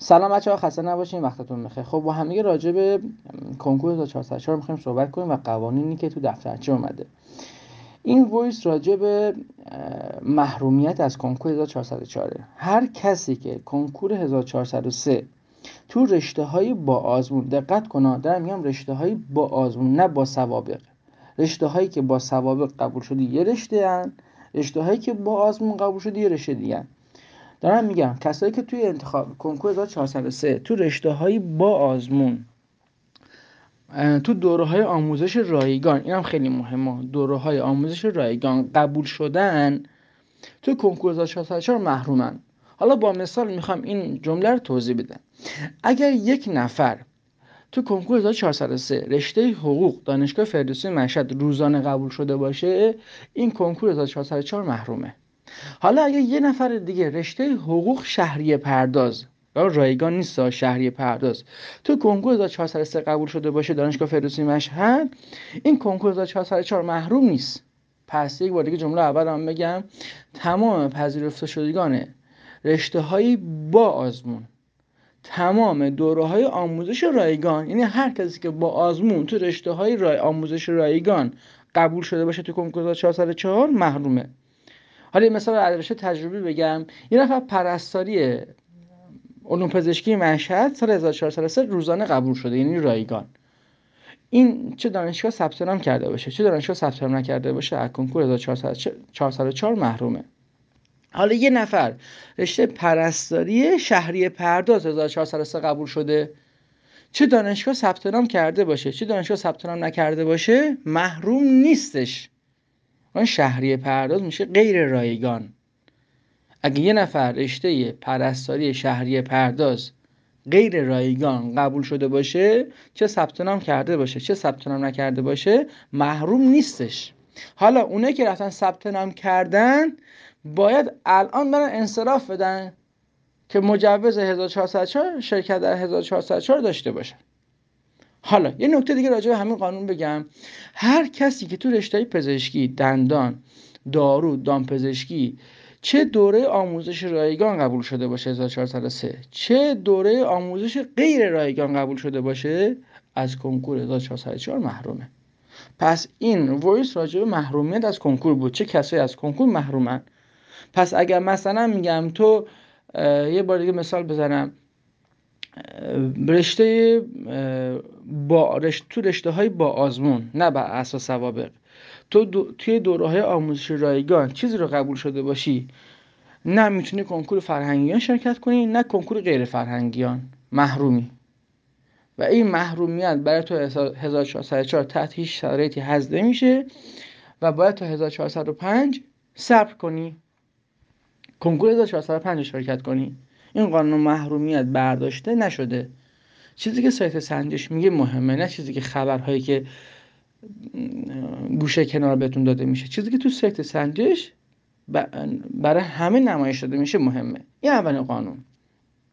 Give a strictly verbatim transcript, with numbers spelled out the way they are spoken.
سلام بچه‌ها، خسته نباشین، وقتتون بخیر. خب با هم دیگه راجع به کنکور هزار و چهارصد و چهار می‌خوایم صحبت کنیم و قوانینی که تو دفترچه اومده. این وایس راجع به محرومیت از کنکور هزار و چهارصد و چهار. هر کسی که کنکور هزار و چهارصد و سه تو رشته‌های با آزمون، دقت کن دارم میگم رشته‌های با آزمون نه با سوابق، رشته‌هایی که با سوابق قبول شدی یه رشته ان، رشته‌هایی که با آزمون قبول شدی یه رشته دیگه ان. دارم میگم کسایی که توی انتخاب کنکور هزار و چهارصد و سه تو رشته‌های با آزمون تو دوره‌های آموزش رایگان، اینم خیلی مهمه، دوره‌های آموزش رایگان قبول شدن، تو کنکور هزار و چهارصد و چهار محرومن. حالا با مثال میخوام این جمله رو توضیح بدم. اگر یک نفر تو کنکور هزار و چهارصد و سه رشته حقوق دانشگاه فردوسی مشهد روزانه قبول شده باشه، این کنکور هزار و چهارصد و چهار محرومه. حالا اگه یه نفر دیگه رشته حقوق شهریه پرداز، یا رایگان نیست، شهریه پرداز، تو کنکور هزار و چهارصد و سه قبول شده باشه دانشگاه فردوسی مشهد، این کنکور هزار و چهارصد و چهار محروم نیست. پس یک بار دیگه جمله اولم بگم، تمام پذیرفته شدگان رشته‌های با آزمون، تمام دوره‌های آموزش رایگان، یعنی هر کسی که با آزمون تو رشته‌های رای آموزش رایگان قبول شده باشه تو کنکور هزار و چهارصد و چهار محرومه. حالا مثلا از رشته تجربی بگم، یه نفر پرستاری علوم پزشکی مشهد سال هزار و چهارصد و سه روزانه قبول شده، یعنی رایگان. این چه دانشگاه ثبت نام کرده باشه چه دانشگاه ثبت نام نکرده باشه از کنکور هزار و چهارصد و چهار محرومه. حالا یه نفر رشته پرستاری شهریه پرداز هزار و چهارصد و سه قبول شده، چه دانشگاه ثبت نام کرده باشه چه دانشگاه ثبت نام نکرده باشه محروم نیستش. اون شهریه پرداز میشه غیر رایگان. اگه یه نفر رشته پرستاری شهریه پرداز غیر رایگان قبول شده باشه، چه ثبت نام کرده باشه چه ثبت نام نکرده باشه، محروم نیستش. حالا اونایی که رفتن ثبت نام کردن باید الان برن انصراف بدن که مجوز هزار و چهارصد و چهار شرکت در هزار و چهارصد و چهار داشته باشن. حالا یه نکته دیگه راجع به همین قانون بگم. هر کسی که تو رشته پزشکی، دندان، دارو، دامپزشکی چه دوره آموزش رایگان قبول شده باشه هزار و چهارصد و سه، چه دوره آموزش غیر رایگان قبول شده باشه، از کنکور هزار و چهارصد و چهار محرومه. پس این وایس راجع به محرومیت از کنکور بود، چه کسایی از کنکور محرومن. پس اگر مثلا میگم تو یه بار دیگه مثال بزنم، رشته با رشته تو رشته های با آزمون نه بر اساس سوابق، تو دو، توی دوره‌های آموزش رایگان چیزی رو قبول شده باشی، نه میتونی کنکور فرهنگیان شرکت کنی نه کنکور غیر فرهنگیان، محرومی. و این محرومیت برای تو هزار و چهارصد و چهار تحت هیچ شرایطی حذف نمیشه و باید تا هزار و چهارصد و پنج صبر کنی، کنکور هزار و چهارصد و پنج شرکت کنی. این قانون محرومیت برداشته نشده. چیزی که سایت سنجش میگه مهمه، نه چیزی که خبرهایی که گوشه کنار بهتون داده میشه. چیزی که تو سایت سنجش برای همه نمایش داده میشه مهمه. این اولین قانون.